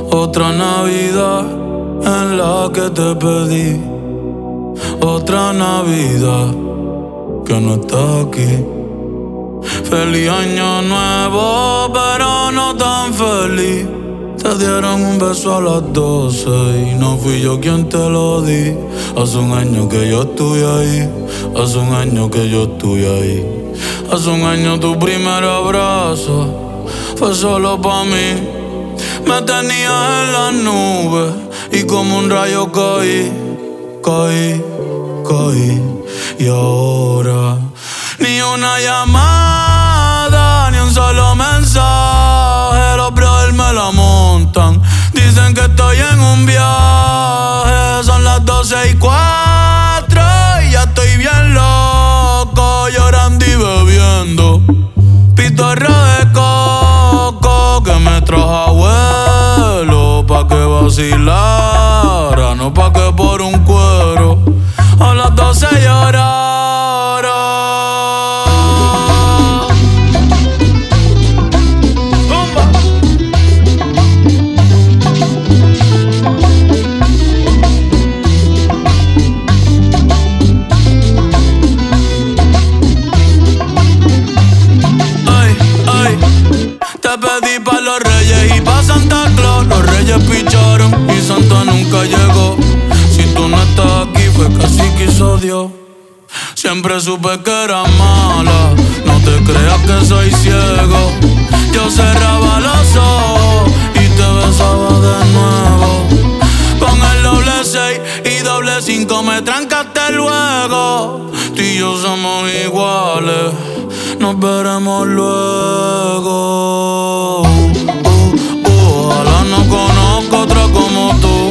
Otra Navidad en la que te pedí. Otra Navidad que no está aquí. Feliz año nuevo, pero no tan feliz. Te dieron un beso a las 12 y no fui yo quien te lo di. Hace un año que yo estoy ahí. Hace un año que yo estoy ahí. Hace un año tu primer abrazo fue solo pa' mí. Me tenías en las nubes y como un rayo caí. Y ahora ni una llamada, ni un solo mensaje. Los brothers me la montan. Dicen que estoy en un viaje. Son las 12:04 y ya estoy bien loco, llorando y bebiendo pitorro de coco que me trajo abuelo pa' que vacilara, no pa' que por un cuero a las 12 llorara. Te pedí pa' los reyes y pa' Santa Claus. Los reyes picharon y Santa nunca llegó. Si tú no estás aquí fue que así quiso Dios. Siempre supe que era mala, no te creas que soy ciego. Yo cerraba los ojos y te besaba de nuevo. Con el +6 y +5 me trancaste luego. Tú y yo somos iguales, nos veremos luego. Ojalá no conozca otra como tú.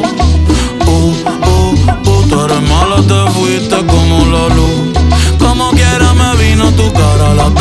Tú eres mala, te fuiste como la luz. Como quiera me vino tu cara a la